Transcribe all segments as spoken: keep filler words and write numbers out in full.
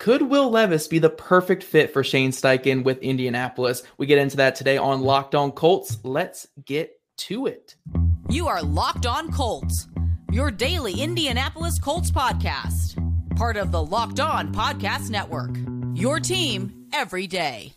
could Will Levis be the perfect fit for Shane Steichen with Indianapolis? We get into that today on Locked On Colts. Let's get to it. You are Locked On Colts, your daily Indianapolis Colts podcast. Part of the Locked On Podcast Network, your team every day.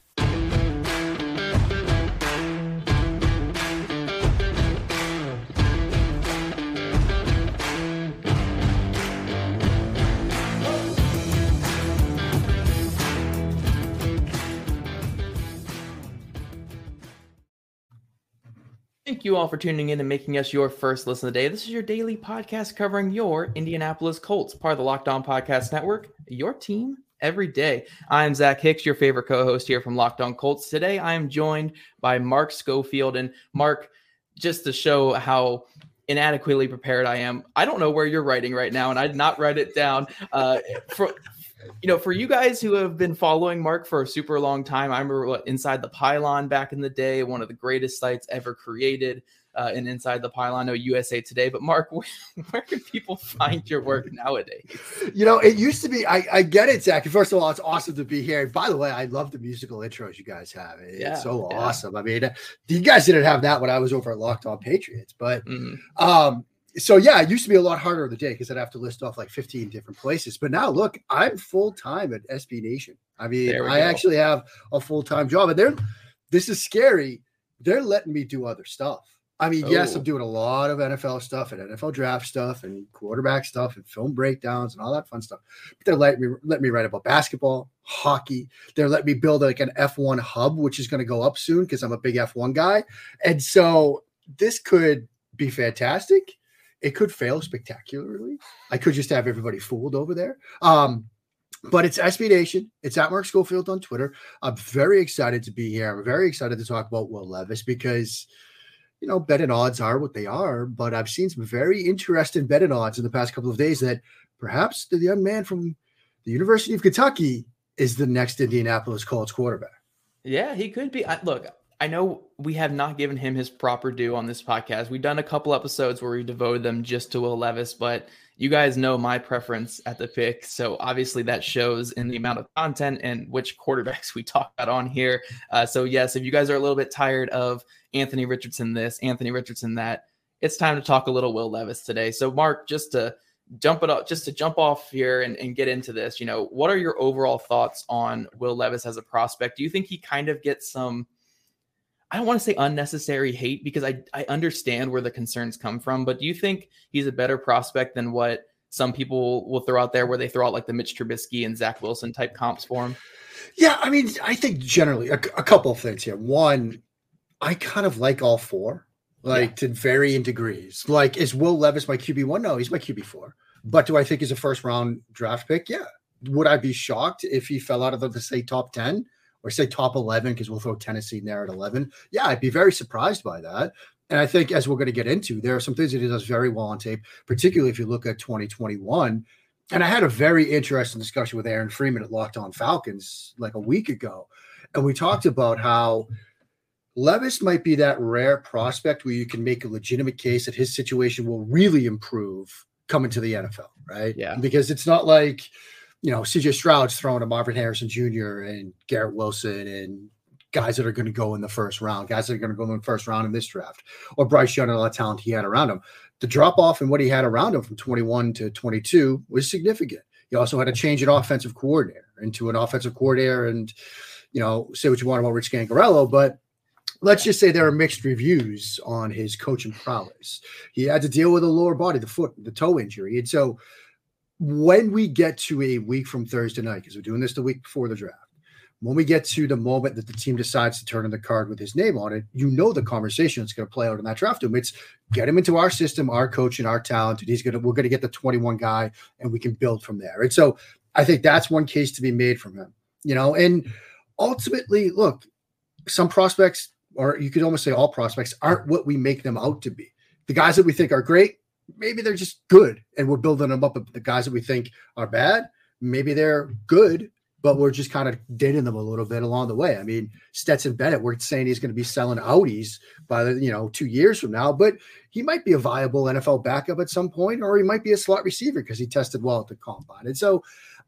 Thank you all for tuning in and making us your first listen of the day. This is your daily podcast covering your Indianapolis Colts, part of the Locked On Podcast Network, your team every day. I'm Zach Hicks, your favorite co-host here from Locked On Colts. Today, I am joined by Mark Schofield. And Mark, just to show how inadequately prepared I am, I don't know where you're writing right now, and I did not write it down. Uh, for You know, for you guys who have been following Mark for a super long time, I remember what, Inside the Pylon back in the day, one of the greatest sites ever created, uh, and Inside the Pylon, no U S A Today. But Mark, where, where can people find your work nowadays? You know, it used to be, I, I get it, Zach. First of all, it's awesome to be here. And by the way, I love the musical intros you guys have. It's yeah, so yeah. awesome. I mean, you guys didn't have that when I was over at Locked On Patriots, but mm. um, So, yeah, it used to be a lot harder of the day because I'd have to list off like fifteen different places. But now, look, I'm full-time at S B Nation. I mean, I go. actually have a full-time job. And they're, this is scary. They're letting me do other stuff. I mean, oh. yes, I'm doing a lot of N F L stuff and N F L draft stuff and quarterback stuff and film breakdowns and all that fun stuff. But they're letting me, let me write about basketball, hockey. They're letting me build like an F one hub, which is going to go up soon because I'm a big F one guy. And so this could be fantastic. It could fail spectacularly. I could just have everybody fooled over there. Um, but it's S B Nation. It's at Mark Schofield on Twitter. I'm very excited to be here. I'm very excited to talk about Will Levis because, you know, betting odds are what they are. But I've seen some very interesting betting odds in the past couple of days that perhaps the young man from the University of Kentucky is the next Indianapolis Colts quarterback. Yeah, he could be. I, look, I know we have not given him his proper due on this podcast. We've done a couple episodes where we devoted them just to Will Levis, but you guys know my preference at the pick. So obviously that shows in the amount of content and which quarterbacks we talk about on here. Uh, so yes, if you guys are a little bit tired of Anthony Richardson this, Anthony Richardson that, it's time to talk a little Will Levis today. So Mark, just to jump it up, just to jump off here and, and get into this, you know, what are your overall thoughts on Will Levis as a prospect? Do you think he kind of gets some, I don't want to say unnecessary hate because I, I understand where the concerns come from, but do you think he's a better prospect than what some people will throw out there where they throw out like the Mitch Trubisky and Zach Wilson type comps for him? Yeah, I mean, I think generally a, a couple of things here. One, I kind of like all four, like yeah. to varying degrees. Like, is Will Levis my Q B one? No, he's my Q B four. But do I think he's a first round draft pick? Yeah. Would I be shocked if he fell out of the, the say, top ten? Or say top eleven, because we'll throw Tennessee in there at eleven. Yeah, I'd be very surprised by that. And I think as we're going to get into, there are some things that he does very well on tape, particularly if you look at twenty twenty-one. And I had a very interesting discussion with Aaron Freeman at Locked On Falcons like a week ago. And we talked about how Levis might be that rare prospect where you can make a legitimate case that his situation will really improve coming to the N F L, right? Yeah. Because it's not like, you know, C J Stroud's throwing to Marvin Harrison Junior and Garrett Wilson and guys that are going to go in the first round, guys that are going to go in the first round in this draft, or Bryce Young and all the talent he had around him. The drop off in what he had around him from twenty-one to twenty-two was significant. He also had to change an offensive coordinator into an offensive coordinator and, you know, say what you want about Rich Gangarello, but let's just say there are mixed reviews on his coaching prowess. He had to deal with a lower body, the foot, the toe injury. And so, when we get to a week from Thursday night, because we're doing this the week before the draft, when we get to the moment that the team decides to turn in the card with his name on it, you know the conversation that's going to play out in that draft room. It's get him into our system, our coach, and our talent, and he's going to we're going to get the twenty-one guy, and we can build from there. And so I think that's one case to be made from him. You know, and ultimately, look, some prospects, or you could almost say all prospects, aren't what we make them out to be. The guys that we think are great, maybe they're just good and we're building them up. The guys that we think are bad, maybe they're good, but we're just kind of dating them a little bit along the way. I mean, Stetson Bennett, we're saying he's going to be selling Audis by the, you know, two years from now, but he might be a viable N F L backup at some point, or he might be a slot receiver because he tested well at the combine. And so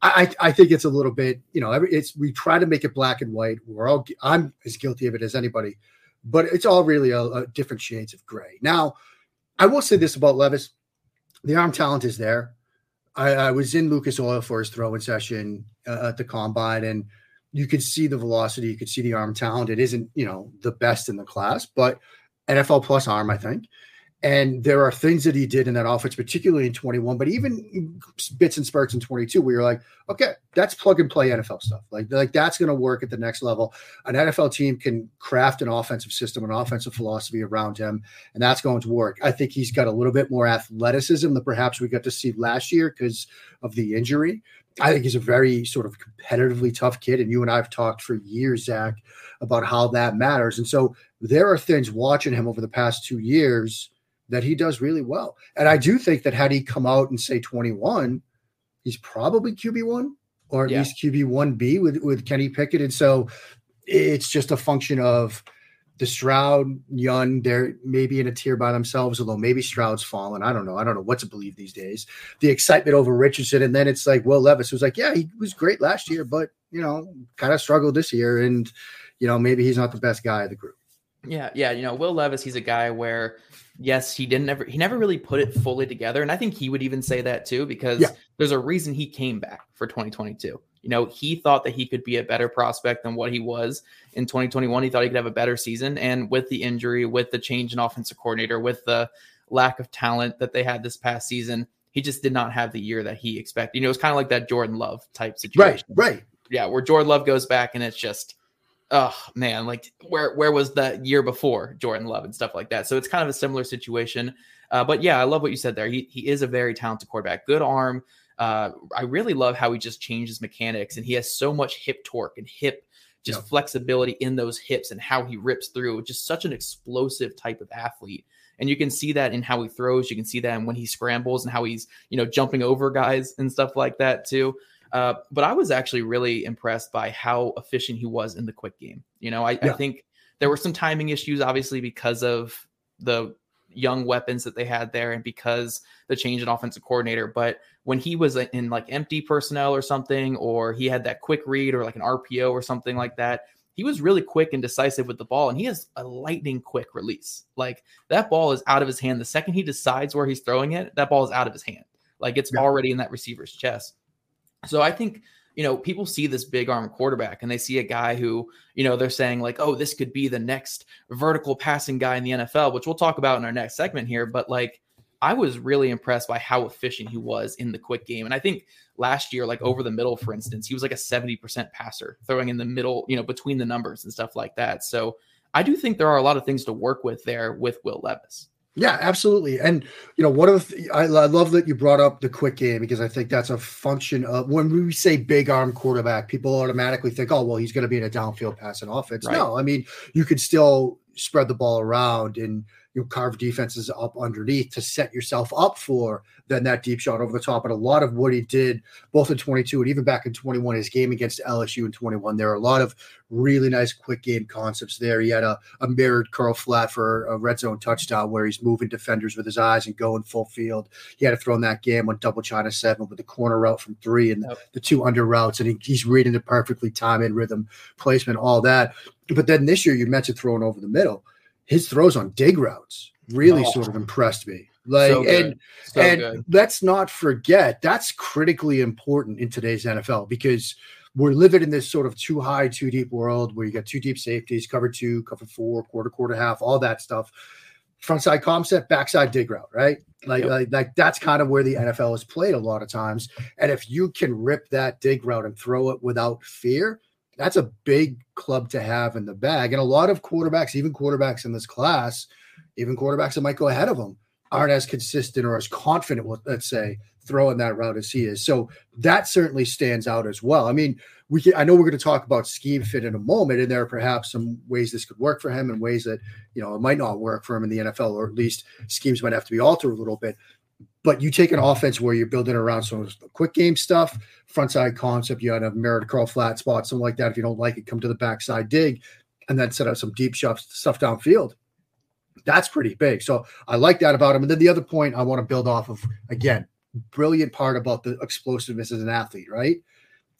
I, I think it's a little bit, you know, every, it's we try to make it black and white. We're all I'm as guilty of it as anybody, but it's all really a, a different shades of gray. Now, I will say this about Levis: the arm talent is there. I, I was in Lucas Oil for his throwing session uh, at the combine, and you could see the velocity, you could see the arm talent. It isn't, you know, the best in the class, but N F L plus arm, I think. And there are things that he did in that offense, particularly in twenty-one, but even bits and spurts in twenty-two, where you're like, okay, that's plug and play N F L stuff. Like, like that's going to work at the next level. An N F L team can craft an offensive system, an offensive philosophy around him, and that's going to work. I think he's got a little bit more athleticism than perhaps we got to see last year because of the injury. I think he's a very sort of competitively tough kid. And you and I have talked for years, Zach, about how that matters. And so there are things watching him over the past two years that he does really well. And I do think that had he come out and say twenty-one, he's probably Q B one or at yeah. least Q B one B with, with Kenny Pickett. And so it's just a function of the Stroud, Young, they're maybe in a tier by themselves, although maybe Stroud's fallen. I don't know. I don't know what to believe these days. The excitement over Richardson. And then it's like Will Levis was like, yeah, he was great last year, but, you know, kind of struggled this year. And, you know, maybe he's not the best guy of the group. Yeah. Yeah. You know, Will Levis, he's a guy where, yes, he didn't ever, he never really put it fully together. And I think he would even say that too, because yeah. there's a reason he came back for twenty twenty-two. You know, he thought that he could be a better prospect than what he was in twenty twenty-one. He thought he could have a better season. And with the injury, with the change in offensive coordinator, with the lack of talent that they had this past season, he just did not have the year that he expected. You know, it was kind of like that Jordan Love type situation. Right, right. Yeah, where Jordan Love goes back and it's just, oh man, like where where was that year before Jordan Love and stuff like that? So it's kind of a similar situation. Uh, but yeah, I love what you said there. He he is a very talented quarterback, good arm. Uh, I really love how he just changes mechanics, and he has so much hip torque and hip just yeah. flexibility in those hips and how he rips through. Just such an explosive type of athlete. And you can see that in how he throws. You can see that in when he scrambles and how he's, you know, jumping over guys and stuff like that too. Uh, but I was actually really impressed by how efficient he was in the quick game. You know, I, yeah. I think there were some timing issues, obviously, because of the young weapons that they had there and because the change in offensive coordinator. But when he was in like empty personnel or something, or he had that quick read or like an R P O or something like that, he was really quick and decisive with the ball. And he has a lightning quick release. Like that ball is out of his hand. The second he decides where he's throwing it, that ball is out of his hand. Like it's yeah. already in that receiver's chest. So I think, you know, people see this big arm quarterback and they see a guy who, you know, they're saying like, oh, this could be the next vertical passing guy in the N F L, which we'll talk about in our next segment here. But like, I was really impressed by how efficient he was in the quick game. And I think last year, like over the middle, for instance, he was like a seventy percent passer, throwing in the middle, you know, between the numbers and stuff like that. So I do think there are a lot of things to work with there with Will Levis. Yeah, absolutely. And, you know, one of the, th- I, I love that you brought up the quick game, because I think that's a function of when we say big arm quarterback, people automatically think, oh, well, he's going to be in a downfield passing offense. Right. No, I mean, you could still spread the ball around and you carve defenses up underneath to set yourself up for then that deep shot over the top. And a lot of what he did both in twenty-two and even back in twenty-one, his game against L S U in twenty-one, there are a lot of really nice quick game concepts there. He had a, a mirrored curl flat for a red zone touchdown where he's moving defenders with his eyes and going full field. He had to throw in that game on double China seven with the corner route from three and yep. the two under routes. And he, he's reading it perfectly, time in rhythm, placement, all that. But then this year you mentioned throwing over the middle. His throws on dig routes really oh. sort of impressed me. Like, so and so and good. Let's not forget that's critically important in today's N F L, because we're living in this sort of too high, too deep world where you got two deep safeties, cover two, cover four, quarter, quarter, half, all that stuff. Frontside concept, backside dig route, right? Like, yep. like, like that's kind of where the N F L is played a lot of times. And if you can rip that dig route and throw it without fear, that's a big club to have in the bag. And a lot of quarterbacks, even quarterbacks in this class, even quarterbacks that might go ahead of them, aren't as consistent or as confident with, let's say, throwing that route as he is. So that certainly stands out as well. I mean, we can, I know we're going to talk about scheme fit in a moment, and there are perhaps some ways this could work for him and ways that, you know, it might not work for him in the N F L, or at least schemes might have to be altered a little bit. But you take an offense where you're building around some of the quick game stuff, frontside concept, you had a mirrored curl flat spot, something like that. If you don't like it, come to the backside dig, and then set up some deep shots, stuff downfield. That's pretty big. So I like that about him. And then the other point I want to build off of, again, brilliant part about the explosiveness as an athlete, right?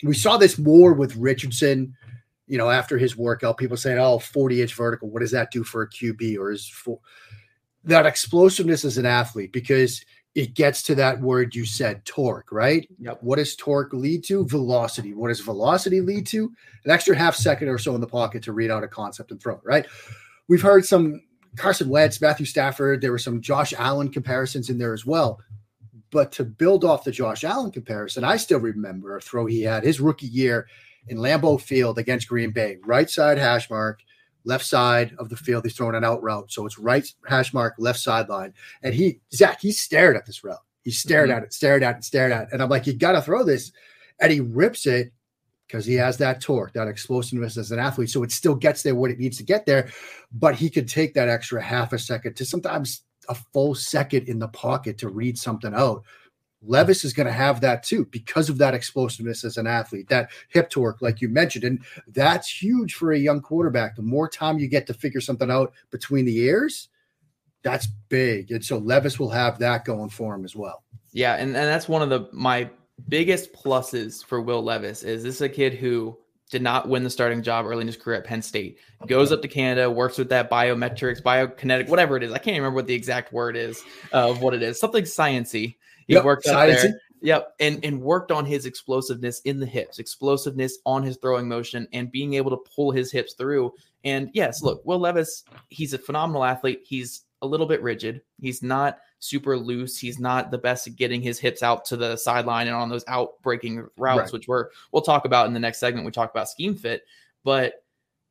we saw this more with Richardson, you know, after his workout, people saying, oh, forty inch vertical, what does that do for a Q B? Or is for that explosiveness as an athlete? Because it gets to that word you said, torque, right? Yep. What does torque lead to? Velocity. What does velocity lead to? An extra half second or so in the pocket to read out a concept and throw it, right? We've heard some Carson Wentz, Matthew Stafford. There were some Josh Allen comparisons in there as well. But to build off the Josh Allen comparison, I still remember a throw he had his rookie year in Lambeau Field against Green Bay. Right side hash mark, left side of the field. He's throwing an out route. So it's right hash mark, left sideline. And he, Zach, he stared at this route. He stared mm-hmm. at it, stared at it, stared at it. And I'm like, you got to throw this. And he rips it because he has that torque, that explosiveness as an athlete. So it still gets there when it needs to get there. But he could take that extra half a second to sometimes a full second in the pocket to read something out. Levis is going to have that too because of that explosiveness as an athlete, that hip torque, like you mentioned. And that's huge for a young quarterback. The more time you get to figure something out between the ears, that's big. And so Levis will have that going for him as well. Yeah. And, and that's one of the, my biggest pluses for Will Levis is this is a kid who did not win the starting job early in his career at Penn State, goes up to Canada, works with that biometrics, biokinetic, whatever it is. I can't remember what the exact word is uh, of what it is. Something sciencey. He yep, worked up there. Yep. And, and worked on his explosiveness in the hips, explosiveness on his throwing motion, and being able to pull his hips through. And yes, look, Will Levis, he's a phenomenal athlete. He's a little bit rigid. He's not super loose. He's not the best at getting his hips out to the sideline and on those out breaking routes, right. which we're, we'll talk about in the next segment. We talk about scheme fit, but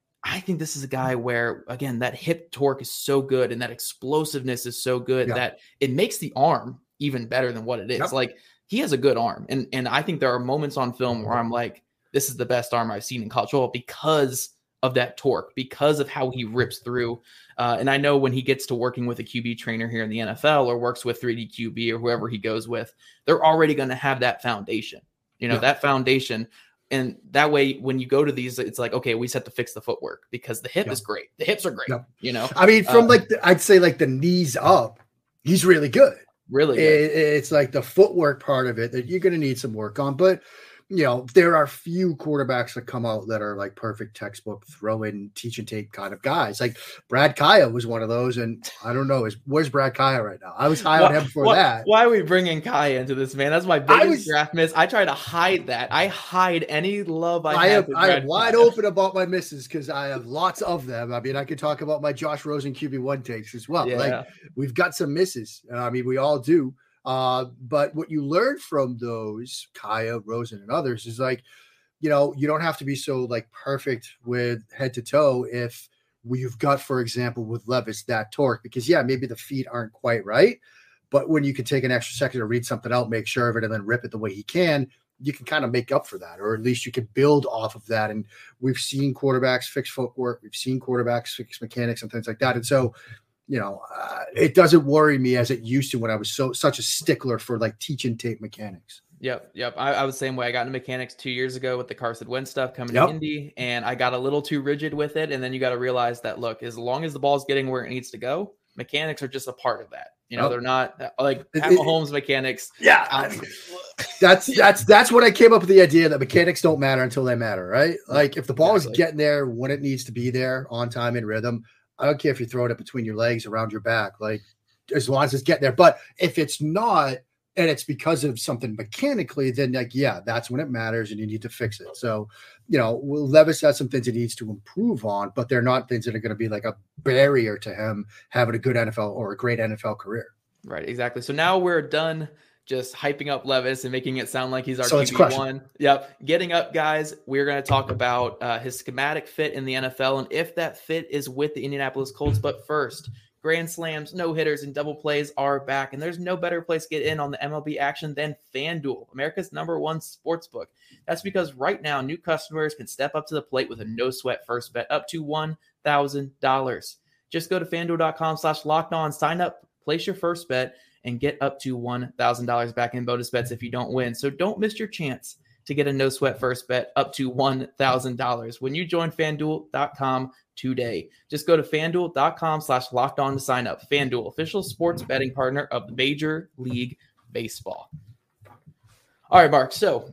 I think this is a guy where, again, that hip torque is so good and that explosiveness is so good yeah. that it makes the arm even better than what it is. Yep. Like, he has a good arm. And, and I think there are moments on film where I'm like, this is the best arm I've seen in college football because of that torque, because of how he rips through. Uh, and I know when he gets to working with a Q B trainer here in the N F L or works with three D Q B or whoever he goes with, they're already going to have that foundation, you know, yeah. that foundation. And that way, when you go to these, it's like, okay, we just have to fix the footwork because the hip yeah. is great. The hips are great. Yeah. You know, I mean, from uh, like, the, I'd say like the knees up, he's really good. Really good. It, it's like the footwork part of it that you're going to need some work on. But, you know, there are few quarterbacks that come out that are like perfect textbook throw in, teach and tape kind of guys. Like Brad Kaya was one of those. And I don't know, is where's Brad Kaya right now? I was high why, on him before why, that. Why are we bringing Kaya into this, man? That's my biggest was, draft miss. I try to hide that. I hide any love I, I have. have I am wide Kaya. open about my misses because I have lots of them. I mean, I could talk about my Josh Rosen Q B one takes as well. Yeah. Like we've got some misses. I mean, we all do. Uh, but what you learn from those, Kaya, Rosen, and others is like, you know, you don't have to be so like perfect with head to toe if you've got, for example, with Levis, that torque, because yeah, maybe the feet aren't quite right, but when you can take an extra second to read something out, make sure of it, and then rip it the way he can, you can kind of make up for that, or at least you can build off of that. And we've seen quarterbacks fix footwork. We've seen quarterbacks fix mechanics and things like that. And so, you know, uh, it doesn't worry me as it used to when I was so such a stickler for like teaching tape mechanics. Yep, yep. I, I was the same way. I got into mechanics two years ago with the Carson Wentz stuff coming yep. to Indy, and I got a little too rigid with it. And then you got to realize that, look, as long as the ball's getting where it needs to go, mechanics are just a part of that. You know, yep. they're not like Pat Mahomes mechanics. Yeah, I, that's that's that's what I came up with the idea that mechanics don't matter until they matter, right? Like if the ball exactly. is getting there when it needs to be there, on time, in rhythm. I don't care if you throw it up between your legs, around your back, like as long as it's getting there. But if it's not, and it's because of something mechanically, then like, yeah, that's when it matters and you need to fix it. So, you know, Levis has some things he needs to improve on, but they're not things that are going to be like a barrier to him having a good N F L or a great N F L career. Right. Exactly. So now we're done just hyping up Levis and making it sound like he's our so Q B one. Yep. Getting up, guys. We're going to talk about uh, his schematic fit in the N F L and if that fit is with the Indianapolis Colts. But first, grand slams, no hitters, and double plays are back. And there's no better place to get in on the M L B action than FanDuel, America's number one sports book. That's because right now, new customers can step up to the plate with a no sweat first bet up to one thousand dollars. Just go to FanDuel.com slash locked on, sign up, place your first bet, and get up to one thousand dollars back in bonus bets if you don't win. So don't miss your chance to get a no sweat first bet up to one thousand dollars when you join FanDuel dot com today. Just go to FanDuel.com slash locked on to sign up. FanDuel, official sports betting partner of Major League Baseball. All right, Mark. So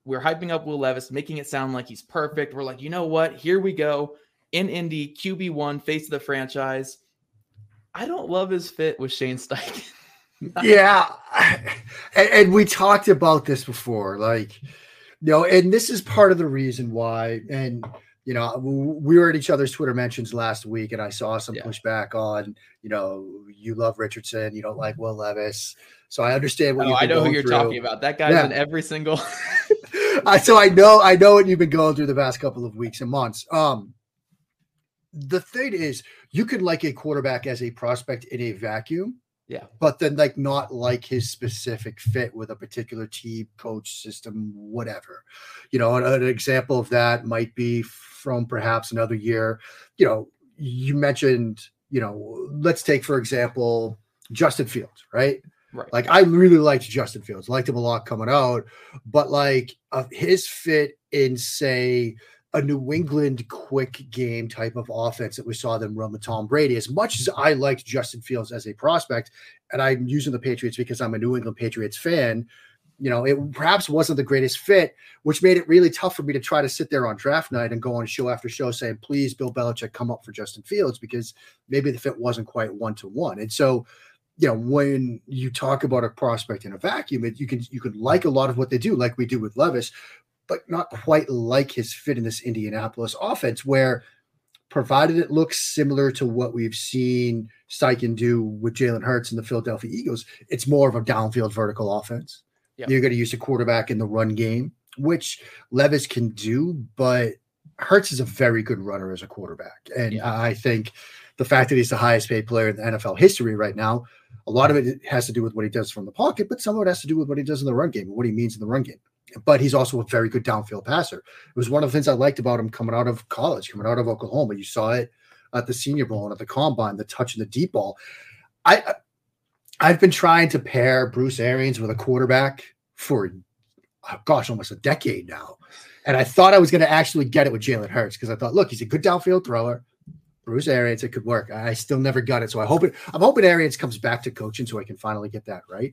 we're hyping up Will Levis, making it sound like he's perfect. We're like, you know what? Here we go. In Indy, Q B one, face of the franchise. I don't love his fit with Shane Steichen. Yeah. And, and we talked about this before. Like, you know, and this is part of the reason why. And, you know, we were at each other's Twitter mentions last week, and I saw some yeah. pushback on, you know, you love Richardson, you don't like Will Levis. So I understand what oh, you've been I know going who you're through. talking about. That guy's yeah. in every single. I, so I know, I know what you've been going through the past couple of weeks and months. Um, the thing is, you could like a quarterback as a prospect in a vacuum. Yeah. But then like not like his specific fit with a particular team, coach, system, whatever. You know, an, an example of that might be from perhaps another year. You know, you mentioned, you know, let's take, for example, Justin Fields, right? Right. Like I really liked Justin Fields, liked him a lot coming out, but like uh, his fit in, say, a New England quick game type of offense that we saw them run with Tom Brady. As much as I liked Justin Fields as a prospect, and I'm using the Patriots because I'm a New England Patriots fan, you know, it perhaps wasn't the greatest fit, which made it really tough for me to try to sit there on draft night and go on show after show saying, please, Bill Belichick, come up for Justin Fields, because maybe the fit wasn't quite one-to-one. And so, you know, when you talk about a prospect in a vacuum, it, you can you can like a lot of what they do, like we do with Levis, but not quite like his fit in this Indianapolis offense, where provided it looks similar to what we've seen Steichen do with Jalen Hurts and the Philadelphia Eagles, it's more of a downfield vertical offense. Yep. You're going to use a quarterback in the run game, which Levis can do, but Hurts is a very good runner as a quarterback. And yeah. I think the fact that he's the highest paid player in the N F L history right now, a lot of it has to do with what he does from the pocket, but some of it has to do with what he does in the run game and what he means in the run game. But he's also a very good downfield passer. It was one of the things I liked about him coming out of college, coming out of Oklahoma. You saw it at the Senior Bowl and at the Combine, the touch and the deep ball. I, I've been trying to pair Bruce Arians with a quarterback for, oh gosh, almost a decade now. And I thought I was going to actually get it with Jalen Hurts, because I thought, look, he's a good downfield thrower. Bruce Arians, it could work. I still never got it. So I hope it, I'm hoping Arians comes back to coaching so I can finally get that right.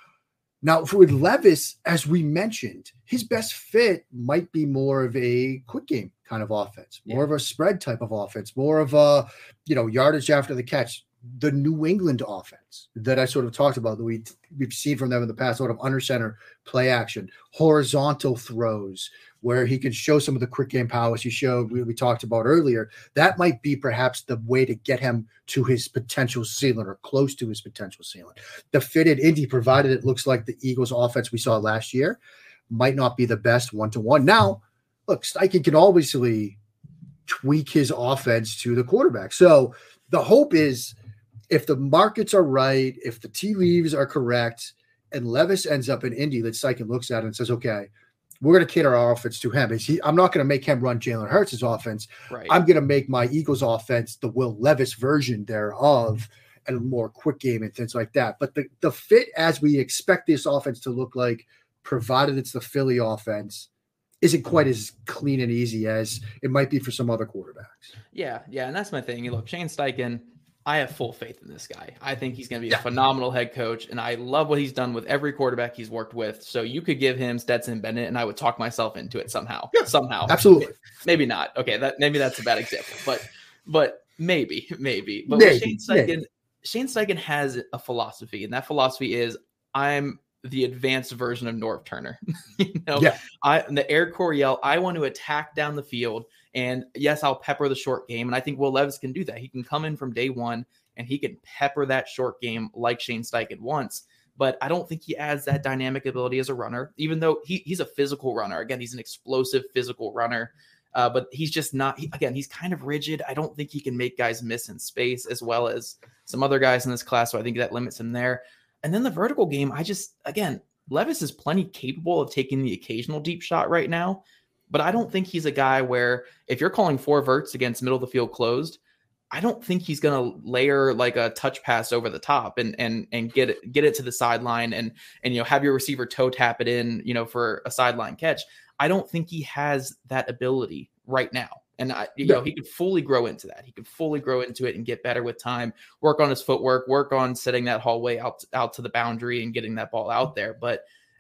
Now, with Levis, as we mentioned, his best fit might be more of a quick game kind of offense, more yeah. of a spread type of offense, more of a, you know, yardage after the catch. The New England offense that I sort of talked about that we, we've seen from them in the past, sort of under center play action, horizontal throws where he can show some of the quick game powers he showed, we, we talked about earlier. That might be perhaps the way to get him to his potential ceiling or close to his potential ceiling. The fitted Indy, provided it looks like the Eagles offense we saw last year, might not be the best one-to-one. Now, look, Steichen can obviously tweak his offense to the quarterback. So the hope is, if the markets are right, if the tea leaves are correct, and Levis ends up in Indy, that Steichen looks at it and says, okay, we're going to cater our offense to him. He, I'm not going to make him run Jalen Hurts' offense. Right. I'm going to make my Eagles offense the Will Levis version thereof, and more quick game and things like that. But the, the fit as we expect this offense to look like, provided it's the Philly offense, isn't quite as clean and easy as it might be for some other quarterbacks. Yeah, yeah, and that's my thing. Look, Shane Steichen, I have full faith in this guy. I think he's going to be yeah. a phenomenal head coach, and I love what he's done with every quarterback he's worked with. So you could give him Stetson Bennett, and I would talk myself into it somehow. Yeah, somehow, absolutely. Maybe not. Okay, that maybe that's a bad example, but but maybe, maybe. But maybe, Shane Steichen, maybe. Shane Steichen has a philosophy, and that philosophy is, I'm the advanced version of Norv Turner. you know, yeah. I the Air Coryell. I want to attack down the field, and yes, I'll pepper the short game, and I think Will Levis can do that. He can come in from day one, and he can pepper that short game like Shane Steichen wants. But I don't think he adds that dynamic ability as a runner, even though he, he's a physical runner. Again, he's an explosive physical runner, uh, but he's just not, he, again, he's kind of rigid. I don't think he can make guys miss in space as well as some other guys in this class. So I think that limits him there. And then the vertical game, I just, again, Levis is plenty capable of taking the occasional deep shot right now, but I don't think he's a guy where if you're calling four verts against middle of the field closed, I don't think he's going to layer like a touch pass over the top and and and get it get it to the sideline and and you know have your receiver toe tap it in, you know, for a sideline catch. I don't think he has that ability right now. And I, you know, he could fully grow into that. He could fully grow into it and get better with time, work on his footwork, work on setting that hallway out out to the boundary and getting that ball out there. But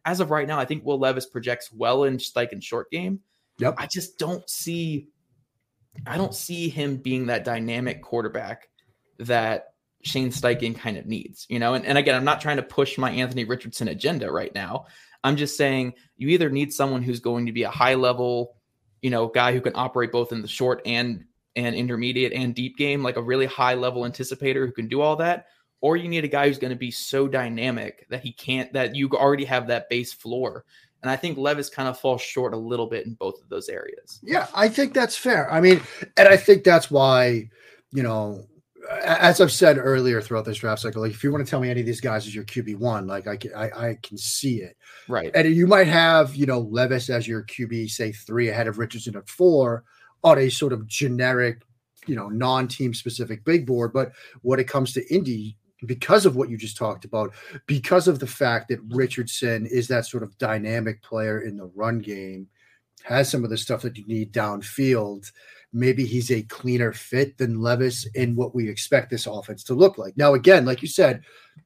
as of right now, I think Will Levis projects well in like in short game. Yep. I just don't see, I don't see him being that dynamic quarterback that Shane Steichen kind of needs, you know? And, and again, I'm not trying to push my Anthony Richardson agenda right now. I'm just saying you either need someone who's going to be a high level, you know, guy who can operate both in the short and, and intermediate and deep game, like a really high level anticipator who can do all that. Or you need a guy who's going to be so dynamic that he can't, that you already have that base floor. And I think Levis kind of falls short a little bit in both of those areas. Yeah, I think that's fair. I mean, and I think that's why, you know, as I've said earlier throughout this draft cycle, like if you want to tell me any of these guys is your Q B one, like I can, I, I can see it. Right. And you might have, you know, Levis as your Q B, say three ahead of Richardson at four on a sort of generic, you know, non-team specific big board. But when it comes to Indy, because of what you just talked about, because of the fact that Richardson is that sort of dynamic player in the run game, has some of the stuff that you need downfield, maybe he's a cleaner fit than Levis in what we expect this offense to look like. Now, again, like you said,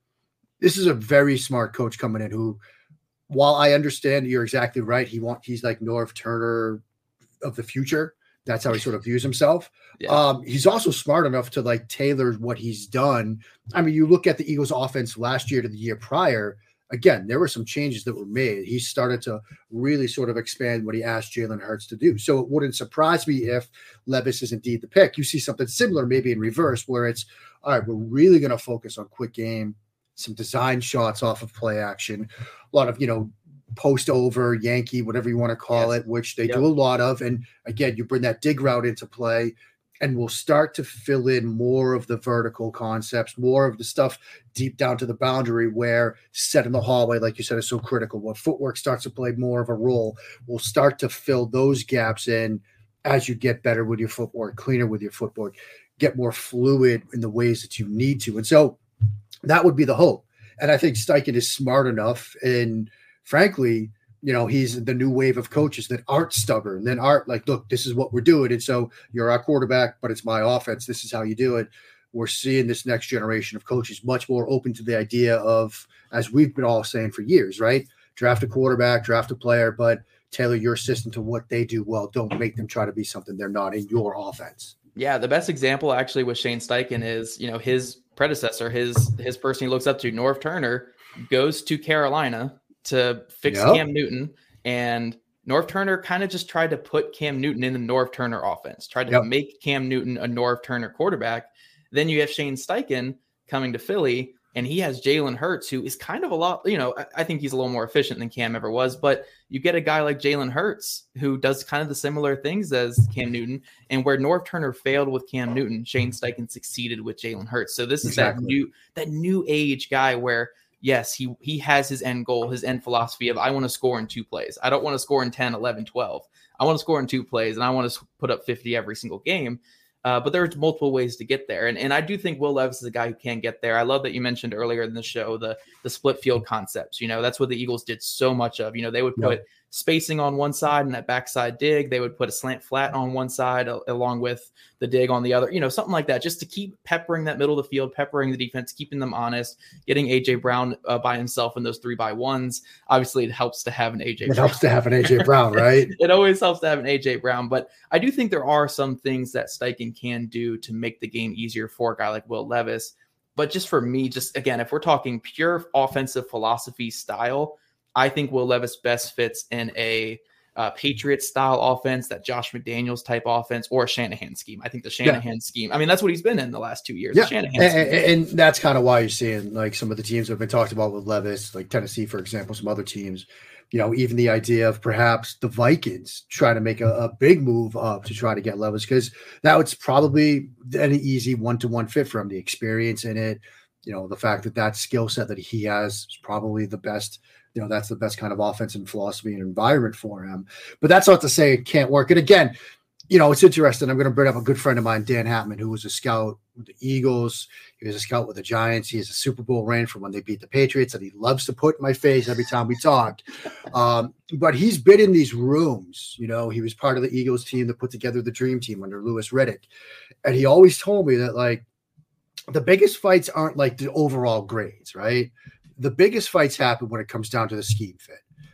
this is a very smart coach coming in who, while I understand you're exactly right, he want he's like Norv Turner of the future. That's how he sort of views himself. Yeah. Um, he's also smart enough to like tailor what he's done. I mean, you look at the Eagles offense last year to the year prior, again, there were some changes that were made. He started to really sort of expand what he asked Jalen Hurts to do. So it wouldn't surprise me if Levis is indeed the pick. You see something similar, maybe in reverse, where it's, all right, we're really going to focus on quick game, some design shots off of play action, a lot of, you know, post over, Yankee, whatever you want to call yes. it, which they yep. do a lot of. And again, you bring that dig route into play, and we'll start to fill in more of the vertical concepts, more of the stuff deep down to the boundary where set in the hallway, like you said, is so critical. When footwork starts to play more of a role, we'll start to fill those gaps in as you get better with your footwork, cleaner with your footwork, get more fluid in the ways that you need to. And so that would be the hope. And I think Steichen is smart enough, and frankly, you know, he's the new wave of coaches that aren't stubborn, that aren't like, look, this is what we're doing. And so you're our quarterback, but it's my offense. This is how you do it. We're seeing this next generation of coaches much more open to the idea of, as we've been all saying for years, right? Draft a quarterback, draft a player, but tailor your system to what they do well. Don't make them try to be something they're not in your offense. Yeah, the best example actually with Shane Steichen is, you know, his predecessor, his his person he looks up to, Norv Turner, goes to Carolina to fix yep. Cam Newton, and Norv Turner kind of just tried to put Cam Newton in the Norv Turner offense, tried to yep. make Cam Newton a Norv Turner quarterback. Then you have Shane Steichen coming to Philly, and he has Jalen Hurts, who is kind of a lot, you know, I, I think he's a little more efficient than Cam ever was, but you get a guy like Jalen Hurts who does kind of the similar things as Cam Newton, and where Norv Turner failed with Cam Newton, Shane Steichen succeeded with Jalen Hurts. So this is exactly. that new, that new age guy where, yes, he he has his end goal, his end philosophy of, I want to score in two plays. I don't want to score in ten, eleven, twelve. I want to score in two plays, and I want to put up fifty every single game. Uh, but there's multiple ways to get there. And and I do think Will Levis is a guy who can get there. I love that you mentioned earlier in the show the the split field concepts. You know, that's what the Eagles did so much of. You know, they would put yep. spacing on one side and that backside dig. They would put a slant flat on one side a, along with the dig on the other, you know, something like that, just to keep peppering that middle of the field, peppering the defense, keeping them honest, getting A J Brown uh, by himself in those three by ones. Obviously, it helps to have an A J It Brown. helps to have an A J Brown, right? It always helps to have an A J Brown. But I do think there are some things that Steichen can do to make the game easier for a guy like Will Levis. But just for me, just again, if we're talking pure offensive philosophy style, I think Will Levis best fits in a uh, Patriot style offense, that Josh McDaniels type offense, or a Shanahan scheme. I think the Shanahan yeah. scheme, I mean, that's what he's been in the last two years. Yeah. Shanahan and, and, and that's kind of why you're seeing like some of the teams that have been talked about with Levis, like Tennessee, for example, some other teams, you know, even the idea of perhaps the Vikings trying to make a, a big move up to try to get Levis, because that was probably an easy one-to-one fit for him, the experience in it, you know, the fact that that skill set that he has is probably the best. You know, that's the best kind of offense and philosophy and environment for him. But that's not to say it can't work. And again, you know, it's interesting. I'm going to bring up a good friend of mine, Dan Hatman, who was a scout with the Eagles. He was a scout with the Giants. He has a Super Bowl ring from when they beat the Patriots that he loves to put in my face every time we talk. Um, but he's been in these rooms. You know, he was part of the Eagles team that put together the Dream Team under Louis Riddick. And he always told me that, like, the biggest fights aren't like the overall grades, right? The biggest fights happen when it comes down to the scheme fit.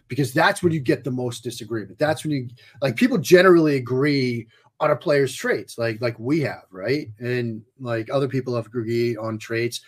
because that's when you get the most disagreement. That's when you like people generally agree on a player's traits, like like we have, right? And like other people have agreed on traits.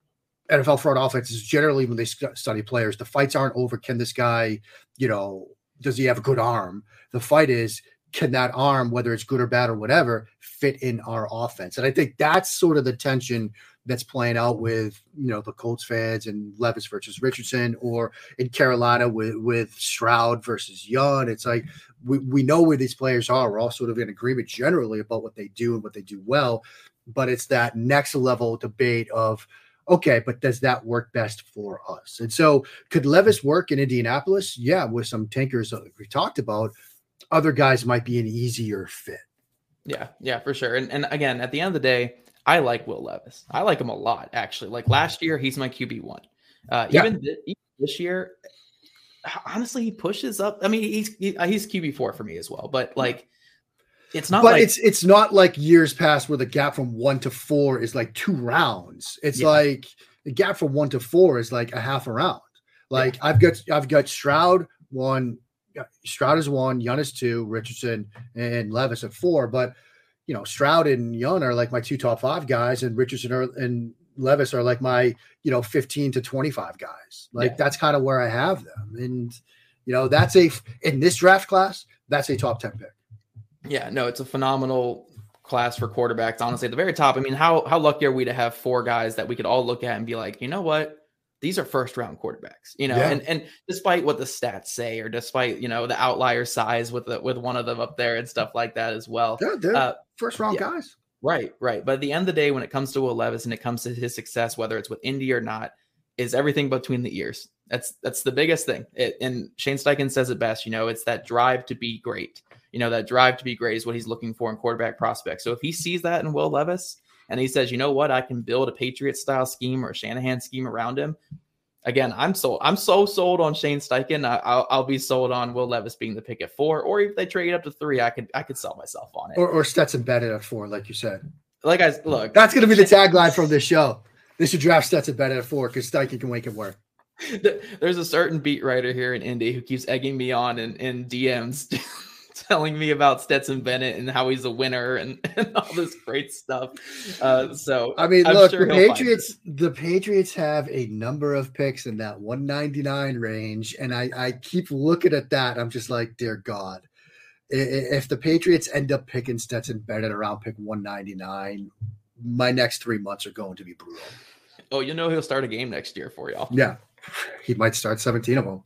N F L front offenses generally, when they st- study players, the fights aren't over. Can this guy, you know, does he have a good arm? The fight is, can that arm, whether it's good or bad or whatever, fit in our offense? And I think that's sort of the tension that's playing out with, you know, the Colts fans and Levis versus Richardson, or in Carolina with, with Stroud versus Young. It's like, we, we know where these players are. We're all sort of in agreement generally about what they do and what they do well, but it's that next level debate of, okay, but does that work best for us? And so could Levis work in Indianapolis? Yeah, with some tinkers that we talked about. Other guys might be an easier fit. Yeah, yeah, for sure. And and again, at the end of the day, I like Will Levis. I like him a lot, actually. Like last year, he's my Q B one. Uh, yeah. even, th- even this year, honestly, he pushes up. I mean, he's he, he's Q B four for me as well. But like, it's not. But like, it's it's not like years past where the gap from one to four is like two rounds. It's yeah. like the gap from one to four is like a half a round. Like yeah. I've got I've got Stroud one. Stroud is one, Young is two, Richardson and Levis at four. But you know, Stroud and Young are like my two top five guys, and Richardson are, and Levis are like my, you know, fifteen to twenty-five guys. Like yeah. that's kind of where I have them. And you know, that's a in this draft class, that's a top ten pick. Yeah, no, it's a phenomenal class for quarterbacks. Honestly, at the very top. I mean, how how lucky are we to have four guys that we could all look at and be like, you know what? These are first round quarterbacks, you know, yeah. and, and despite what the stats say, or despite, you know, the outlier size with the, with one of them up there and stuff like that as well. They're, they're uh, first round yeah. guys. Right. Right. But at the end of the day, when it comes to Will Levis and it comes to his success, whether it's with Indy or not, is everything between the ears. That's, that's the biggest thing. It, and Shane Steichen says it best, you know, it's that drive to be great. You know, that drive to be great is what he's looking for in quarterback prospects. So if he sees that in Will Levis and he says, you know what, I can build a Patriot style scheme or a Shanahan scheme around him. Again, I'm so I'm so sold on Shane Steichen. I, I'll I'll be sold on Will Levis being the pick at four, or if they trade up to three, I could I could sell myself on it. Or, or Stetson Bennett at four, like you said. Like I look, that's going to be the tagline from this show. They should draft Stetson Bennett at four because Steichen can make it work. There's a certain beat writer here in Indy who keeps egging me on in, in D Ms. Telling me about Stetson Bennett and how he's a winner and, and all this great stuff. Uh, so I mean, I'm look, sure the Patriots, the Patriots have a number of picks in that one ninety-nine range, and I, I keep looking at that. I'm just like, dear God, if the Patriots end up picking Stetson Bennett around pick one ninety-nine, my next three months are going to be brutal. Oh, you know he'll start a game next year for y'all. Yeah, he might start seventeen of them.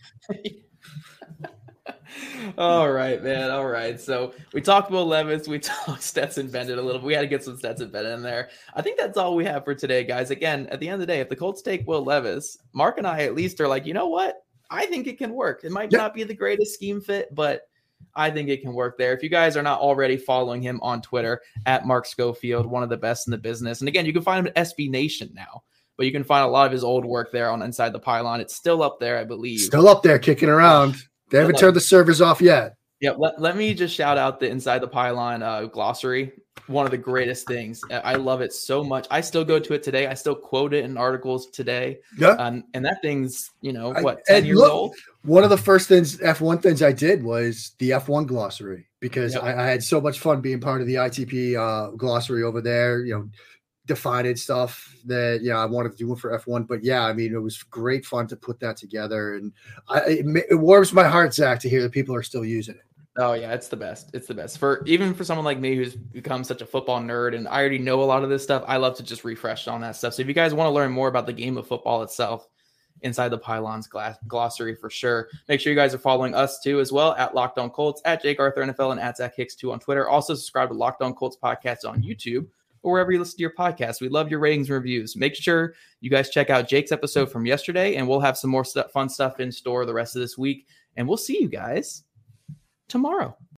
All right, man. All right. So we talked Will Levis. We talked Stetson Bennett a little. We had to get some Stetson Bennett in there. I think that's all we have for today, guys. Again, at the end of the day, if the Colts take Will Levis, Mark and I at least are like, you know what? I think it can work. It might yeah. not be the greatest scheme fit, but I think it can work there. If you guys are not already following him on Twitter, at Mark Schofield, one of the best in the business. And again, you can find him at S B Nation now, but you can find a lot of his old work there on Inside the Pylon. It's still up there, I believe. Still up there, kicking around. They haven't like, turned the servers off yet. Yeah, let, let me just shout out the Inside the Pylon uh, glossary. One of the greatest things. I love it so much. I still go to it today. I still quote it in articles today. Yeah. Um, and that thing's, you know, what, ten years look, old? One of the first things, F one things I did was the F one glossary because yep. I, I had so much fun being part of the I T P uh, glossary over there, you know, defining stuff that, yeah, I wanted to do one for F one. But yeah, I mean, it was great fun to put that together. And I, it, it warms my heart, Zach, to hear that people are still using it. Oh yeah, it's the best. It's the best for even for someone like me who's become such a football nerd and I already know a lot of this stuff. I love to just refresh on that stuff. So if you guys want to learn more about the game of football itself, Inside the Pylons glass, glossary for sure. Make sure you guys are following us too as well at Locked On Colts, at Jake Arthur N F L, and at Zach Hicks two on Twitter. Also subscribe to Locked On Colts podcast on YouTube or wherever you listen to your podcast. We love your ratings and reviews. Make sure you guys check out Jake's episode from yesterday, and we'll have some more stuff, fun stuff in store the rest of this week. And we'll see you guys tomorrow.